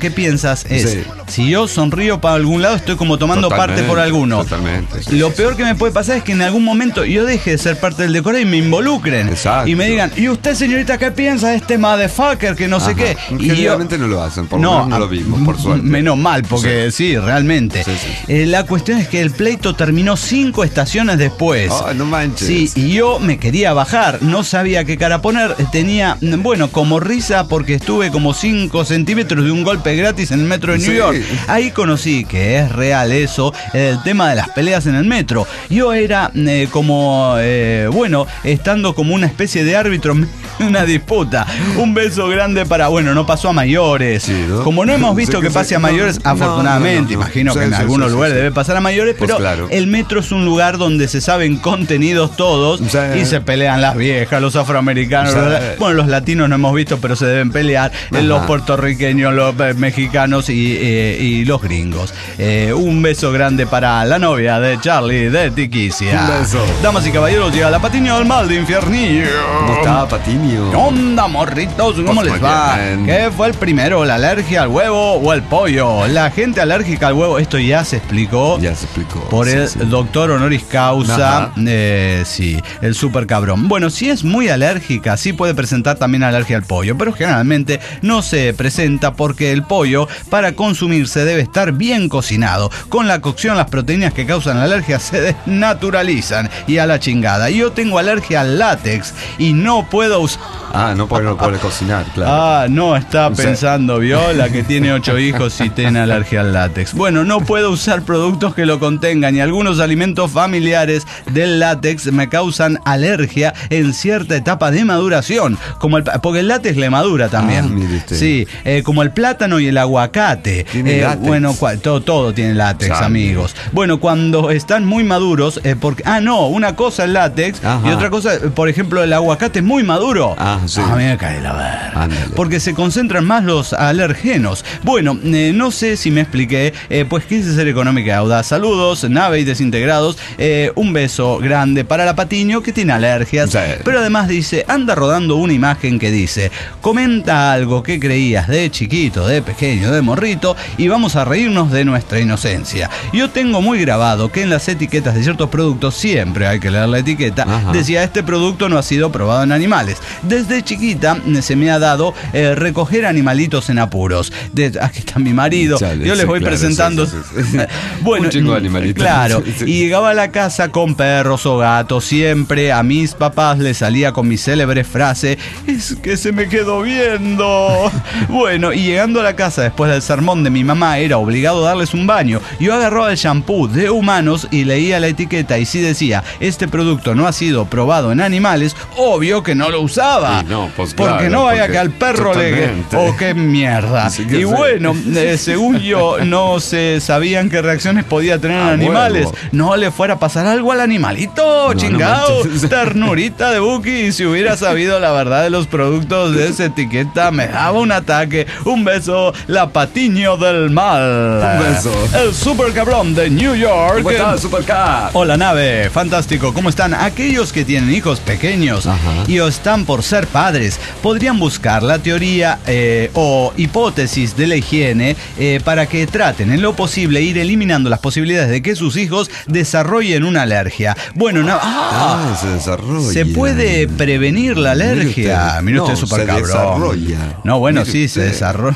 ¿qué piensas? Es, Sí. si yo sonrío para algún lado, estoy como tomando Totalmente, parte por alguno. Totalmente. Sí, Lo sí, peor sí. que me puede pasar es que en algún momento yo deje de ser parte del decorado y me involucren. Exacto. Y me digan, ¿y usted, señorita, qué piensa de este motherfucker que no sé Ajá. qué? Y yo, Generalmente no lo hacen, por lo menos no lo vimos, por suerte. menos mal, porque sí, sí realmente. Sí, sí, sí. Eh, la cuestión es que el pleito terminó cinco estaciones después. Ay, no manches. Sí, y yo me quería bajar, no sabía qué cara poner. Tenía, bueno, como risa porque estuve como cinco centímetros de un golpe gratis en el metro de New Sí. York. Ahí conocí que es real eso, el tema de las peleas en el metro. Yo era eh, como, eh, bueno, estando como una especie de árbitro en una disputa. Un beso grande para, bueno, no pasó a mayores. Sí, ¿no? Como no hemos visto Sí, que que pase sí. a mayores, No, afortunadamente, no, no, no. imagino Sí, que en sí, algunos sí, lugares sí. debe pasar a mayores, Pues pero claro. el metro es un lugar donde se saben contenidos todos Sí. y se pelean las viejas, los afroamericanos, Sí. los- bueno, los latinos no hemos visto, pero se deben pelear, eh, los Ajá. puertorriqueños, los eh, mexicanos y, eh, y los gringos. Eh, un beso grande para la novia de Charlie de Tiquicia. Un beso. Damas y caballeros, llega la Patiño del Mal de Infiernillo. ¿Cómo está, Patiño? ¿Qué onda, morritos? ¿Cómo Pues les muy va? bien. ¿Qué fue el primero, la alergia al huevo o el pollo? La gente alérgica al huevo, esto ya se explicó. Ya se explicó. Por sí, el sí. doctor honoris causa, Ajá. eh, sí, el super cabrón. Bueno, si es muy alérgica, sí puede presentar también alergia al pollo, pero generalmente no se presenta porque el pollo, para consumirse, debe estar bien cocinado. Con la cocción, las proteínas que causan la alergia se desnaturalizan y a la chingada. Yo tengo alergia al látex y no puedo usar... Ah, no puede, no puede cocinar, claro. Ah, no, está O sea- pensando Viola que tiene ocho hijos y tiene alergia al látex. Bueno, no puedo usar productos que lo contengan y algunos alimentos familiares del látex me causan alergia en cierta etapa de maduración, como el, porque el látex le madura también. Ah, mire usted. Sí, eh, como el plátano y el aguacate. Tiene Eh, látex. bueno, cua- todo, todo tiene látex, Sabe. amigos. Bueno, cuando están muy maduros, eh, porque ah no, una cosa el látex Ajá. y otra cosa, eh, por ejemplo, el aguacate muy maduro. Ah, sí. A mí me cae la verga. Ándale. Porque se concentran más los alergenos. Bueno, eh, no sé si me expliqué, eh, pues quise ser económica y audaz. Saludos, nave y desintegrados. Eh, un beso grande para la Patiño que tiene alergias. Sí. Pero además dice, anda rodando una imagen que dice, comenta algo que creías de chiquito, de pequeño, de morrito y vamos a reírnos de nuestra inocencia. Yo tengo muy grabado que en las etiquetas de ciertos productos, siempre hay que leer la etiqueta, Ajá. decía, este producto no ha sido probado en animales. Desde chiquita eh, se me ha dado eh, recoger animalitos en apuros. De, aquí está mi marido, Chale, yo les sí, voy claro, presentando. sí, sí, sí. Bueno, Un chingo de animalitos. claro, Sí, sí. y llegaba a la casa con perros o gatos. Siempre a mis papás les salía con mi célebre frase, es que se me quedó viendo. Bueno, y llegando a la casa después del sermón de mi mamá era obligado a darles un baño. Yo agarraba el shampoo de humanos y leía la etiqueta y si decía, este producto no ha sido probado en animales, obvio que no lo usaba. Sí, no, pues porque claro, no vaya porque que al perro le... totalmente. Oh, qué mierda. Sí, que Y sí. bueno, eh, según yo, no se sabían qué reacciones podía tener en Ah, animales. huevo. No le fuera a pasar algo al animalito, No, chingado. no manches. Ternurita de Buki. Y si hubiera sabido la verdad de los productos de esa etiqueta, me daba un ataque. Un beso, la Patiño del Mal. Un beso. El super cabrón de New York. ¿Cómo está, Supercar? Hola nave, fantástico, ¿cómo están? Aquellos que tienen hijos pequeños Ajá. y o están por ser padres, podrían buscar la teoría eh, o hipótesis de la higiene eh, para que traten en lo posible ir eliminando las posibilidades de que sus hijos desarrollen una alergia. Bueno, no, ah, Ah, se desarrolla. se puede prevenir la Mire alergia. usted. Mire usted, No, super se cabrón. desarrolla. No, bueno, Mire sí, se usted. desarrolla.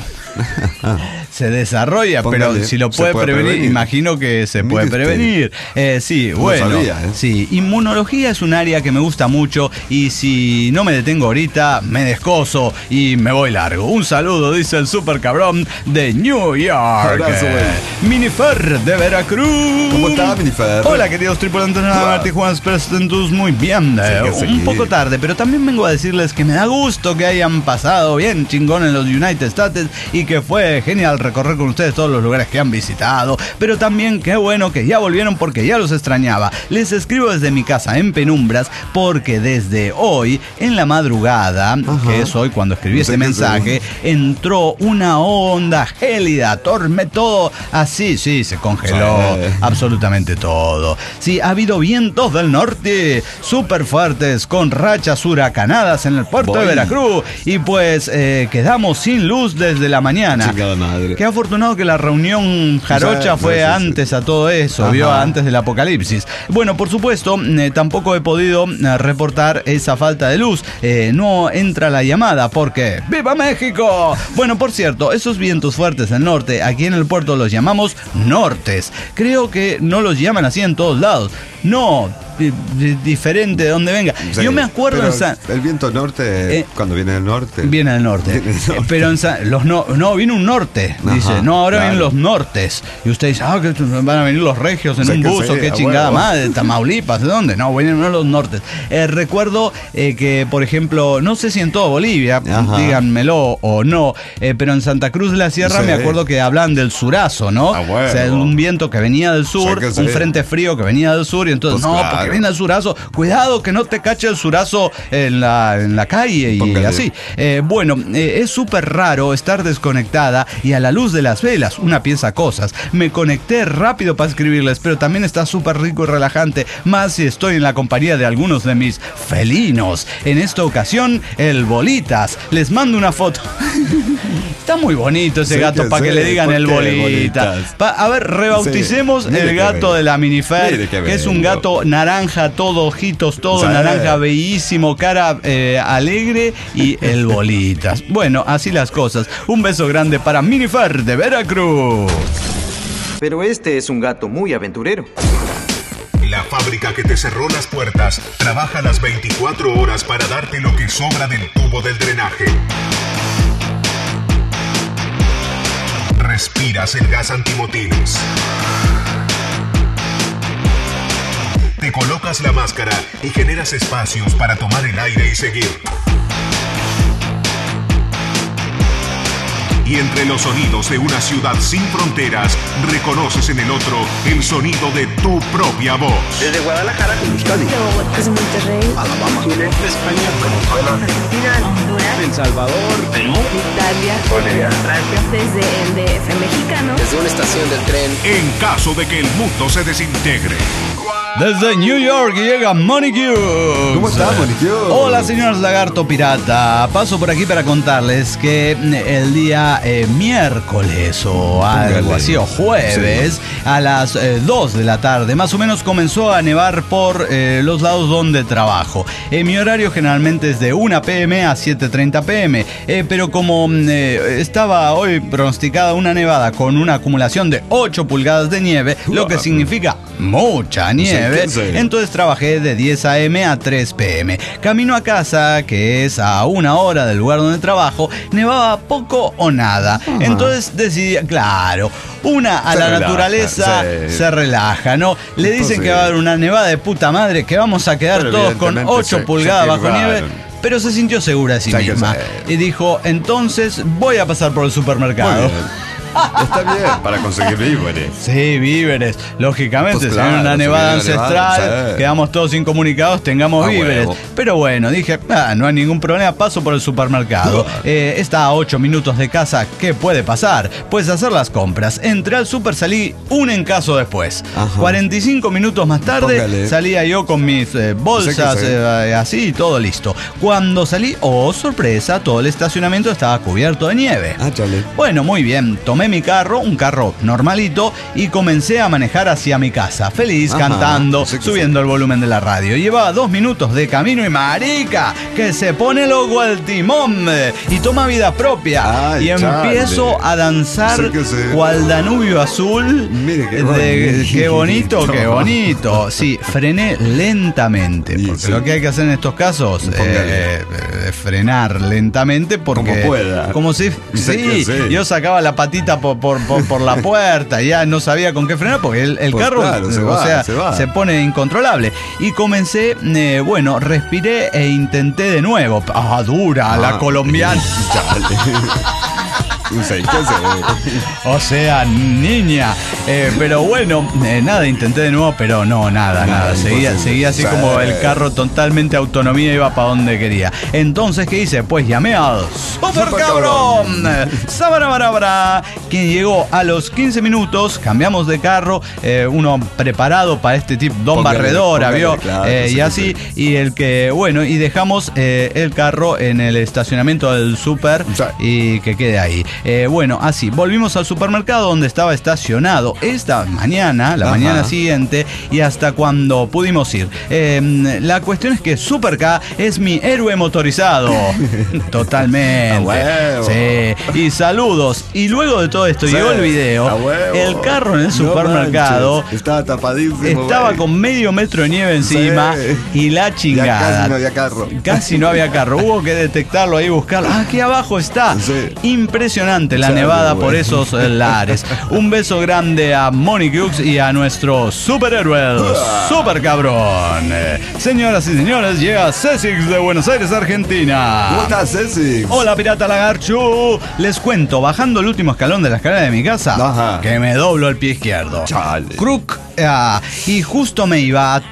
Se desarrolla, Póngale, pero si lo se puede, puede prevenir, prevenir. imagino que se Mire puede usted. prevenir. Eh, sí, No bueno. sabía, ¿eh? Sí, inmunología es un área que me gusta mucho y si no me detengo ahorita, me descoso y me voy largo. Un saludo, dice el super cabrón de New York. Abrazo, güey. Minifer de Veracruz. ¿Cómo está, Minifer? Hola, queridos tripulantes de Martí Juan, Prestentus, muy bien. Eh, Sí, que un sí. poco tarde, pero también vengo a decirles que me da gusto que hayan pasado bien chingón en los United States y que fue genial recorrer con ustedes todos los lugares que han visitado, pero también qué bueno que ya volvieron porque ya los extrañaba. Les escribo desde mi casa en penumbras porque desde hoy, en la madrugada, que es hoy cuando escribí No sé este qué mensaje, entró una onda gélida, torme todo así, sí, se congeló Sí. absolutamente todo. Sí, ha habido vientos del norte súper fuertes con rachas huracanadas en el puerto Voy. de Veracruz y pues eh, quedamos sin luz desde la mañana. Chingada madre. Qué afortunado que la reunión jarocha Sí, fue sí, sí. antes a todo eso, Ajá. vio, antes del apocalipsis. Bueno, por supuesto, eh, tampoco he podido eh, reportar esa falta de luz. Eh, no entra la llamada porque ¡Viva México! Bueno, por cierto, esos vientos fuertes del norte, aquí en el puerto los llamamos nortes. Creo que no los llaman así en todos lados. No, di- di- diferente de donde venga. Sí, Yo me acuerdo pero en San... el viento norte, Eh, cuando viene del norte. Viene del norte. Viene del norte. Eh, Pero en San- los no, no, viene un norte. Ajá, Dice, no, ahora claro. vienen los nortes. Y usted dice, ah, que van a venir los regios en Sí, un que buzo, sí, qué a chingada huevo. madre, de Tamaulipas, ¿de dónde? No, vienen uno de los nortes. Eh, recuerdo eh, que, por ejemplo, no sé si en toda Bolivia, Ajá. díganmelo o no, eh, pero en Santa Cruz de la Sierra Sí. me acuerdo que hablan del surazo, ¿no? A huevo. O sea, un viento que venía del sur, Sí, que sí. un frente frío que venía del sur, y entonces, Pues no, claro. porque viene el surazo, cuidado que no te cache el surazo en la, en la calle y Póngale. así. Eh, bueno, eh, es súper raro estar desconectada y a la luz de las velas, una piensa cosas. Me conecté rápido para escribirles, pero también está súper rico y relajante, más si estoy en la compañía de algunos de mis felinos. En esta ocasión, el Bolitas. Les mando una foto. Está muy bonito ese Sí, gato que para que sí. le digan ¿Por el qué Bolita. Bolitas? Pa- a ver, rebauticemos Sí, mire el qué gato bello. de la Minifer, Mire qué que es un bello. gato naranja, todo ojitos, todo Sí. naranja, bellísimo, cara eh, alegre y el Bolitas. Bueno, así las cosas. Un beso grande para Minifer de Veracruz. Pero este es un gato muy aventurero. La fábrica que te cerró las puertas trabaja las veinticuatro horas para darte lo que sobra del tubo del drenaje. Respiras el gas antimotines. Te colocas la máscara y generas espacios para tomar el aire y seguir. Y entre los sonidos de una ciudad sin fronteras, reconoces en el otro el sonido de tu propia voz. Desde Guadalajara, Desde Monterrey, Alabama, Chile, España, Argentina, Honduras, El Salvador, Perú, Italia, Bolivia, Francia. desde el D F mexicano, Desde una estación del tren. En caso de que el mundo se desintegre. Desde New York llega Money Cubes. ¿Cómo está, Money Cubes? Hola, señores Lagarto Pirata. Paso por aquí para contarles que el día eh, miércoles o algo Póngale. así, o jueves, Sí. a las eh, dos de la tarde, más o menos comenzó a nevar por eh, los lados donde trabajo. Eh, mi horario generalmente es de una pm a siete treinta pm, eh, pero como mm, eh, estaba hoy pronosticada una nevada con una acumulación de ocho pulgadas de nieve, lo que significa mucha nieve, ¿qué sé? entonces trabajé de diez a eme a tres pe eme. Camino a casa, que es a una hora del lugar donde trabajo, nevaba poco o nada. Entonces decidí, claro, una a Se la relaja, naturaleza sí. se relaja, ¿no? Le dicen Pues que va a sí. haber una nevada de puta madre, que vamos a quedar Pero todos con evidentemente ocho se- pulgadas se bajo firmaron. nieve. Pero se sintió segura de sí Sí, que misma. sí. Y dijo, entonces voy a pasar por el supermercado. Muy bien. Está bien, para conseguir víveres. Sí, víveres. Lógicamente, Pues si hay claro, una si nevada viene una ancestral, nevada, sí. quedamos todos incomunicados, tengamos Ah, víveres. huevo. Pero bueno, dije, ah, no hay ningún problema, paso por el supermercado. Eh, está a ocho minutos de casa, ¿qué puede pasar? Pues hacer las compras. Entré al super, salí un en caso después. Ajá. cuarenta y cinco minutos más tarde, Póngale. salía yo con mis eh, bolsas, Sí que sí. eh, así, todo listo. Cuando salí, oh sorpresa, todo el estacionamiento estaba cubierto de nieve. Ah, chale. Bueno, muy bien. Tomé mi carro, un carro normalito, y comencé a manejar hacia mi casa. Feliz, Ajá, cantando, sí que subiendo el volumen de la radio. Llevaba dos minutos de camino y marica, que se pone loco al timón eh, y toma vida propia. Ay, y empiezo chale. a danzar Sí que sí. cual Danubio azul. Mire qué de- bonito. qué bonito, qué bonito. Sí, frené lentamente, Y porque sí. lo que hay que hacer en estos casos Póngale. eh, eh, frenar lentamente porque Como pueda. como si Sí sí, que sí. yo sacaba la patita por, por, por, por la puerta, ya no sabía con qué frenar porque el, el Pues carro claro, se o va, sea, se va. pone incontrolable. Y comencé, eh, bueno, respiré e intenté de nuevo. Ah, dura, la Ah, colombiana. Chale. No sé, ¿qué sé? O sea, niña. Eh, pero bueno, eh, nada, intenté de nuevo, pero no, nada, nada. Nada, Seguía, imposible. seguía así Sí. como el carro totalmente autonomía, iba para donde quería. Entonces, ¿qué hice? Pues llamé al Super Super Cabrón, Sabarabarabara, quien llegó a los quince minutos. Cambiamos de carro, eh, uno preparado para este tipo, don Póngale, Barredora, póngale, ¿vio? claro, Eh, sí, y sí, así, sí. y el que, bueno, y dejamos eh, el carro en el estacionamiento del Super Sí. y que quede ahí. Eh, bueno, así, volvimos al supermercado donde estaba estacionado esta mañana, la Ajá. mañana siguiente, y hasta cuando pudimos ir. Eh, la cuestión es que Super K es mi héroe motorizado. Totalmente. A huevo. Sí. Y saludos. Y luego de todo esto Sí, llegó el video. a huevo. El carro en el No supermercado manches, estaba tapadísimo. estaba güey. con medio metro de nieve encima Sí. y la Ya chingada. casi no había carro. Casi no había carro. Hubo que detectarlo ahí, buscarlo. Ah, aquí abajo está. Sí. Impresionante la Chale, nevada güey. por esos eh, lares. Un beso grande a Moni Cux y a nuestro superhéroe, el super cabrón. Eh, Señoras y señores, llega Césix de Buenos Aires, Argentina. ¿Cómo estás, Ceci? Hola, Pirata Lagarchu. Les cuento, bajando el último escalón de la escalera de mi casa, Ajá. que me doblo el pie izquierdo. Chale. Crook. Ah, y justo me iba a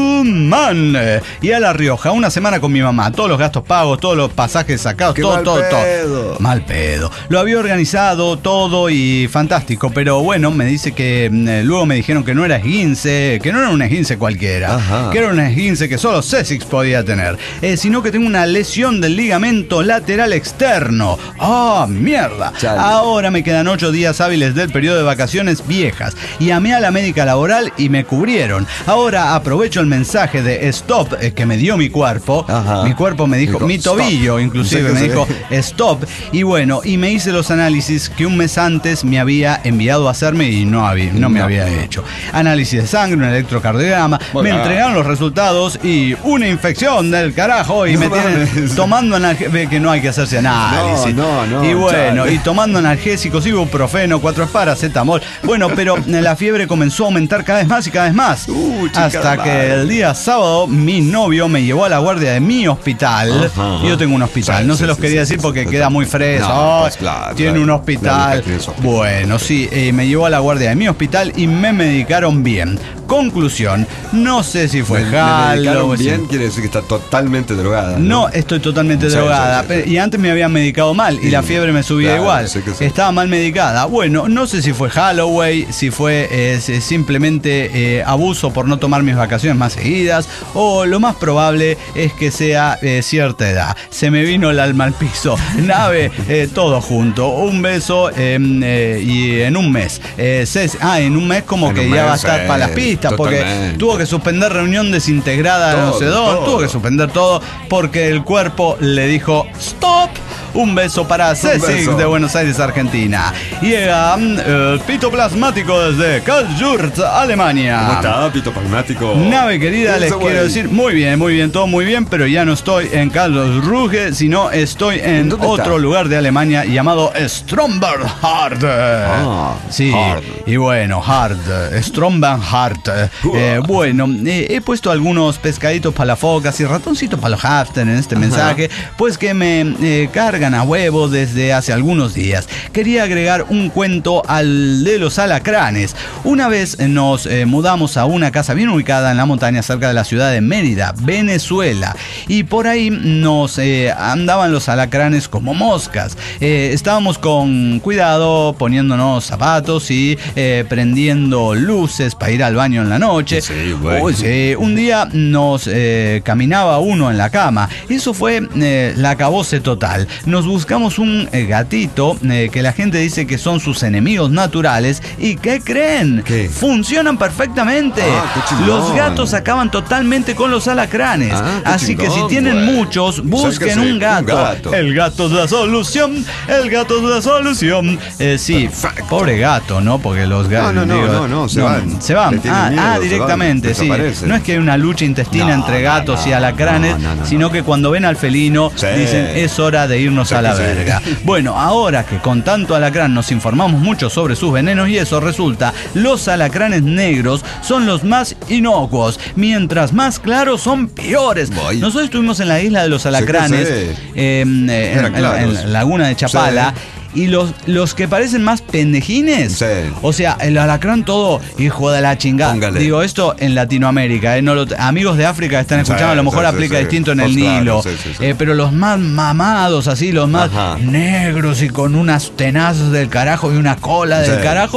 Tucumán eh, y a La Rioja, una semana con mi mamá, todos los gastos pagos, todos los pasajes sacados, Qué todo, mal todo, todo. pedo. Mal pedo. Lo había organizado todo y fantástico, pero bueno, me dice que eh, luego me dijeron que no era esguince, que no era un esguince cualquiera, Ajá. que era un esguince que solo Césix podía tener, eh, sino que tengo una lesión del ligamento lateral externo. ¡Ah, mierda! Chale. Ahora me quedan ocho días hábiles del periodo de vacaciones viejas. Llamé a la médica laboral y me cubrieron. Ahora aprovecho el mensaje de stop eh, que me dio mi cuerpo. Ajá. Mi cuerpo me dijo, Dijo, mi tobillo stop. inclusive Sí, me sí. dijo stop. Y bueno, y me hice los análisis que un mes antes me había enviado a hacerme y no, había, no me No. había hecho. Análisis de sangre, un electrocardiograma. Muy me bien. entregaron los resultados y una infección del carajo y No me tienen mames. tomando analgésicos, que no hay que hacerse análisis. No, no, no, y bueno, chale. y tomando analgésicos, ibuprofeno, cuatro paracetamol. Bueno, pero la fiebre comenzó a aumentar cada vez más y cada vez más. Uh, chica hasta de que madre. el día sábado mi novio me llevó a la guardia de mi hospital. Ajá. Yo tengo un hospital, Sí, no sí, se los sí, quería sí, decir sí, porque sí, queda sí. muy fresco. No, Ay, pues claro, tiene claro. un La hospital. vieja tiene su hospital. Bueno, sí, eh, me llevó a la guardia de mi hospital y me medicaron bien. Conclusión, no sé si fue Me- me jalo medicaron o si- bien, quiere decir que está totalmente drogada. no, estoy totalmente Sí, drogada. sí, sí, sí. Y antes me habían medicado mal y Sí, la fiebre me subía claro, igual. sí que sí. Estaba mal medicada. Bueno, no sé si fue Halloween, si fue eh, si simplemente eh, abuso por no tomar mis vacaciones más seguidas, o lo más probable es que sea eh, cierta edad. Se me vino el alma al piso. Nave, eh, todo junto. Un beso eh, eh, y en un mes. Eh, Ceci- ah, en un mes como En que un ya mes, va a estar sí, para las pistas, porque totalmente. tuvo que suspender reunión desintegrada, no Todo, sé dónde, todo. tuvo que suspender todo porque el cuerpo le dijo stop. Un beso para Ceci beso. de Buenos Aires, Argentina. Llega mm, el pito plasmático desde Karlsruhe, Alemania. ¿Cómo está, pito pragmático? Nave querida, les Eso, quiero güey. decir, muy bien, muy bien, todo muy bien, pero ya no estoy en Karlsruhe, sino estoy en ¿Dónde otro está? lugar de Alemania llamado Stromberg-Hard. Ah, sí, Hard. y bueno, Hard, Stromberg-Hard. Eh, bueno, eh, he puesto algunos pescaditos para las focas y ratoncitos para los hamster en este mensaje, pues que me eh, cargan a huevo desde hace algunos días. Quería agregar un cuento al de los alacranes. Una vez nos eh, mudamos a una casa bien ubicada en la montaña cerca de la ciudad de Mérida, Venezuela, y por ahí nos eh, andaban los alacranes como moscas. Eh, estábamos con cuidado poniéndonos zapatos y eh, prendiendo luces para ir al baño en la noche. Sí, bueno. Uy, sí, un día nos eh, caminaba uno en la cama. Eso fue eh, la acabose total. Nos buscamos un eh, gatito eh, que la gente dice que son sus enemigos naturales. ¿Y qué creen? ¿Qué? Funcionan perfectamente. Ah, qué chingón. Los gatos acaban totalmente con los alacranes. Ah, qué Así que si chingón, tienen güey. muchos, busquen Acérquese, un gato. un gato. El gato es la solución. El gato es la solución. Eh, sí, Perfecto. pobre gato, ¿no? Porque los gatos. No, no, no, no, no, se van. Se van. Le tienen Ah, miedo, ah, se van, directamente, sí. desaparecen. No es que hay una lucha intestina No, entre no, gatos no, y alacranes, no, no, no, sino que cuando ven al felino Sí. dicen es hora de irnos Sí, a la sí. verga. Bueno, ahora que con tanto alacrán nos informamos mucho sobre sus venenos y eso resulta, los alacranes negros son los más inocuos, mientras más claros son peores. Voy. Nosotros estuvimos en la isla de los alacranes, Sí, sí. eh, en, Eran en- claros. en la laguna de Chapala. Y los, los que parecen más pendejines, Sí. o sea, el alacrán todo, hijo de la chingada. Póngale. Digo, esto en Latinoamérica, eh, no lo- amigos de África que están escuchando, Sí, a lo mejor sí, sí, aplica sí. distinto en Pues el claro, Nilo. sí, sí, sí. Eh, pero los más mamados, así, los más Ajá. negros y con unas tenazas del carajo y una cola del Sí. carajo,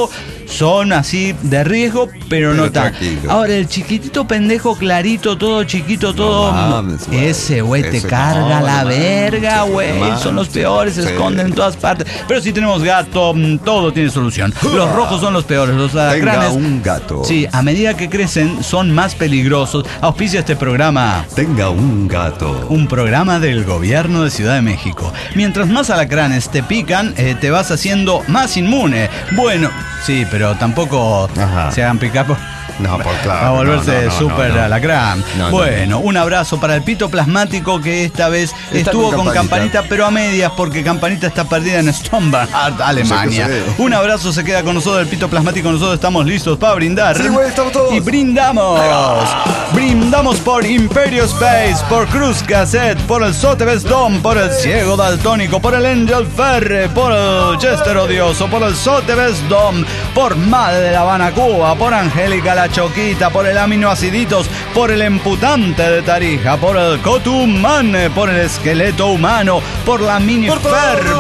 son así de riesgo, pero, pero no tan. Ahora, el chiquitito pendejo clarito, todo chiquito, todo. No mames, ese güey te carga no, la no, verga, güey. Son los peores, se sí. esconden en todas partes. Pero si tenemos gato, todo tiene solución. Los rojos son los peores, los alacranes. Tenga un gato. Sí, a medida que crecen son más peligrosos. Auspicia este programa. Tenga un gato. Un programa del gobierno de Ciudad de México. Mientras más alacranes te pican, eh, te vas haciendo más inmune. Bueno, sí, pero tampoco Ajá. se hagan picar por... No, por claro. A volverse no, no, súper no, no. alacrán. No, bueno, no, no. un abrazo para el pito plasmático que esta vez está estuvo con campanita. con campanita, pero a medias, porque Campanita está perdida en Stomberg, Alemania. Sí, un abrazo se queda con nosotros, el pito plasmático. Nosotros estamos listos para brindar. Sí, güey, estamos todos. Y brindamos. Brindamos por Imperio Space, por Cruz Cassette, por el Sotheby's Dome, por el Ciego Daltónico, por el Angel Ferre, por el Chester Odioso, por el Sotheby's Dome, por Madre de La Habana, Cuba, por Angélica la Choquita, por el Aminoaciditos, por el Emputante de Tarija, por el Cotumán, por el Esqueleto Humano, por la Mini Fer, por...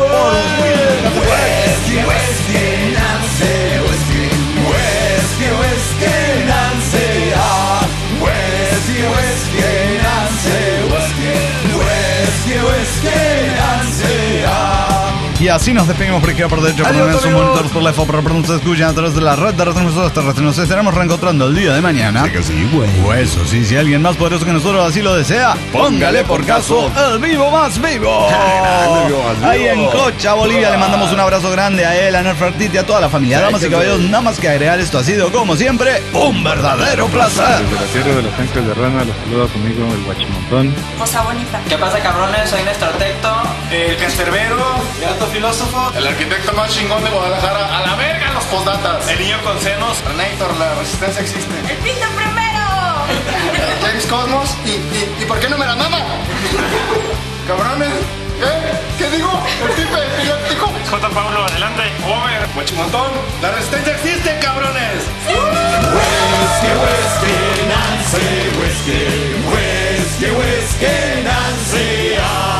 Whisky, whisky, Nancy, whisky, whisky, whisky, Nancy, ah, whisky, whisky, Nancy, whisky, whisky, whisky, Nancy, ah. Y así nos despedimos por izquierda por derecho, por en sus monitores, por la F O, por pronto se escuchan a través de la red de retransmisores terrestres. Nos estaremos reencontrando el día de mañana. Sí que sí, güey. Pues eso sí, si alguien más poderoso que nosotros así lo desea, póngale por caso el vivo más vivo. Ahí en Cocha, Bolivia, le mandamos un abrazo grande a él, a Nefertiti, a toda la familia. Damas y caballeros, nada más que agregar, esto ha sido, como siempre, un verdadero placer. Desde la tierra de los ángeles de Rana, los saluda conmigo el Guachimontón. Cosa bonita. ¿Qué pasa, cabrones? Soy Néstor Tecto, el cancerbero, el alto filósofo, el arquitecto más chingón de Guadalajara. A la verga los postdatas. El niño con senos. Renator, la resistencia existe. ¡El pito primero! James Cosmos. ¿Y, y, ¿Y por qué no me la mama? Cabrones. ¿Qué? ¿Qué digo? El tipo epiléptico. J. Pablo, adelante. Over. Guachimontón. La resistencia existe, cabrones. Whisky, whisky, Nancy, whisky, whisky, whisky, Nancy, ah.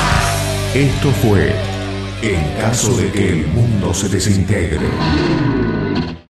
Esto fue En caso de que el mundo se desintegre.